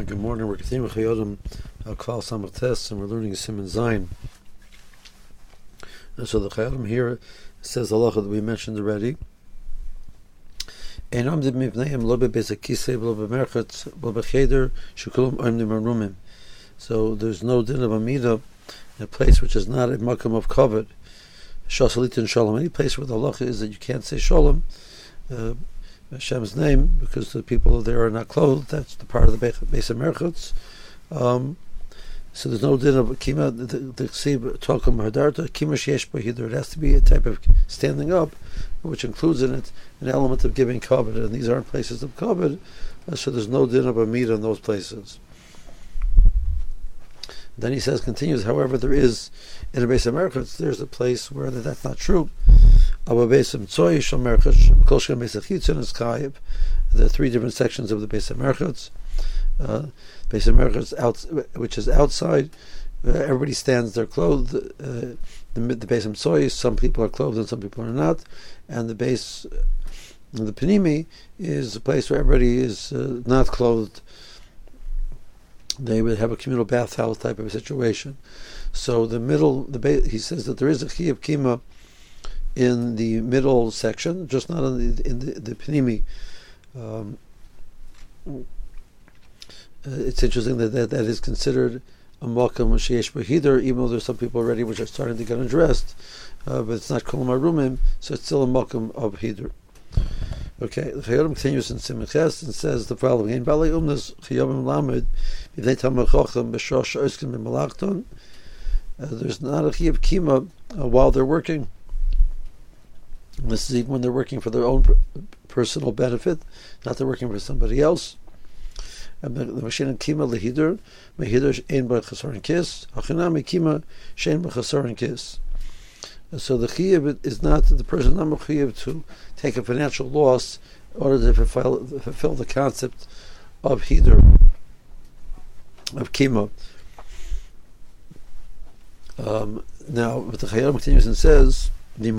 Good morning. We're continuing with Chayodim Klal Samach Tes, and we're learning Siman Zayin. So the Chayodim here says the halacha that we mentioned already. So there's no din of amida in a place which is not a makam of kavod. Shasalit and shalom. Any place where the halacha is that you can't say shalom, Hashem's name, because the people there are not clothed. That's the part of the Beis HaMerchutz. So there's no din of kima. The ksib talkum hadarta kima sheyesh b'hidur. It has to be a type of standing up, which includes in it an element of giving kavod, and these aren't places of kavod, so there's no din of amida in those places. Then he says, continues, however, there is in the Beis HaMerchutz, there's a place where that's not true. There are three different sections of the Beis HaMerchutz. Beis HaMerchutz, which is outside, everybody stands there clothed. The Beis HaMtzoy, some people are clothed and some people are not. And the Panimi is a place where everybody is not clothed. They would have a communal bathhouse type of a situation. So the middle, he says that there is a chiyuv kima in the middle section, just not in the Panimi. It's interesting that is considered a makam sheyesh b'hidur, even though there's some people already which are starting to get undressed, but it's not kol marumim, so it's still a makam of hidur. Okay, the Chayodim continues in Simon Ches and says the following: In Balei Umnas Chiyavim Lamed B'nei Talmid Chacham B'Shosh Oiskim B'Malachton. There's not a chiyuv kima while they're working. This is even when they're working for their own personal benefit, not they're working for somebody else. And the machine kima lehidur mehidur ein b'chasaron kis hachinami kima shein b'chasaron kis. So the chiyuv is not the person not chiyuv to take a financial loss in order to fulfill the concept of hidur, of kima. Now, but the Chayyim continues and says, a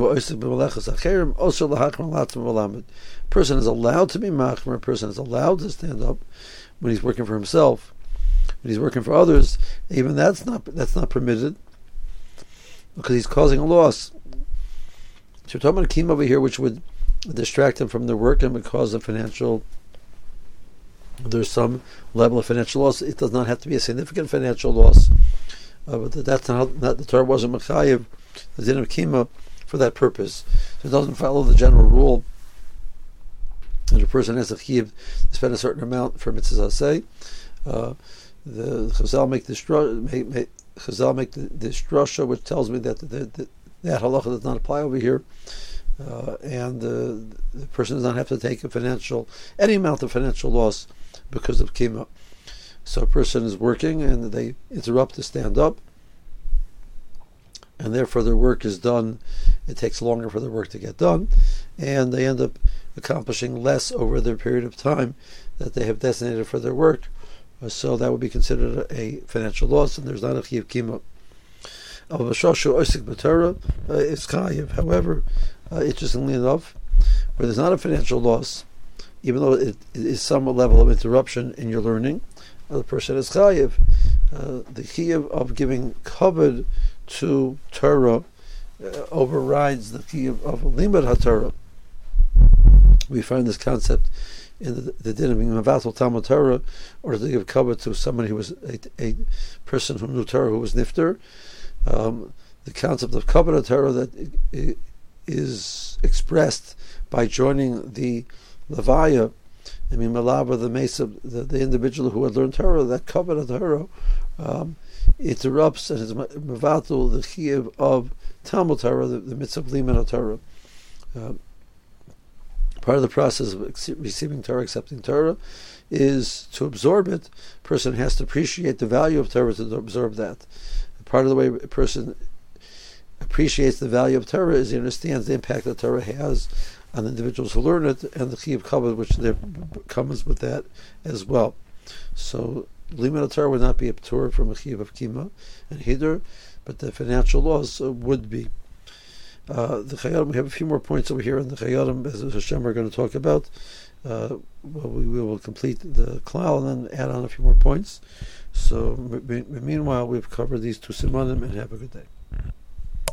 person is allowed to be machmer, a person is allowed to stand up when he's working for himself. When he's working for others, even that's not permitted, because he's causing a loss. So we're talking about a kima over here, which would distract him from their work and would cause a financial. There's some level of financial loss. It does not have to be a significant financial loss, but that's not the Torah wasn't mechayev the din of kima for that purpose. So it doesn't follow the general rule that a person has a chiyuv to spend a certain amount for mitzvah aseh. The Chazal make this drasha, which tells me that that halacha does not apply over here, and the person does not have to take any amount of financial loss because of kima. So a person is working and they interrupt to stand up, and therefore their work is done. It takes longer for their work to get done, and they end up accomplishing less over their period of time that they have designated for their work. So that would be considered a financial loss, and there's not a chiyuv kima. It's chayiv. However, interestingly enough, where there's not a financial loss, even though it is some level of interruption in your learning, the person is chayiv. The chiyuv of giving kavod to Torah overrides the chiyuv of limud haTorah. We find this concept in the din of being mevatel Talmud Torah, or to give kavod to somebody who was a person who knew Torah, who was nifter. The concept of kavod Torah that is expressed by joining the levaya, malava, the mesa, the individual who had learned Torah, that kavod Torah interrupts and is mevatel the chiyuv of Talmud Torah, the mitzvah of limud Torah. Part of the process of receiving Torah, accepting Torah, is to absorb it. A person has to appreciate the value of Torah to absorb that. Part of the way a person appreciates the value of Torah is he understands the impact that Torah has on the individuals who learn it, and the chiyuv kavod which comes with that as well. So limud Torah would not be a p'tur from a chiyuv of kima and hidur, but the financial loss would be. The Chayodim, we have a few more points over here in the Chayodim, as Hashem we're going to talk about. we will complete the klal and then add on a few more points. So meanwhile, we've covered these two simanim, and have a good day.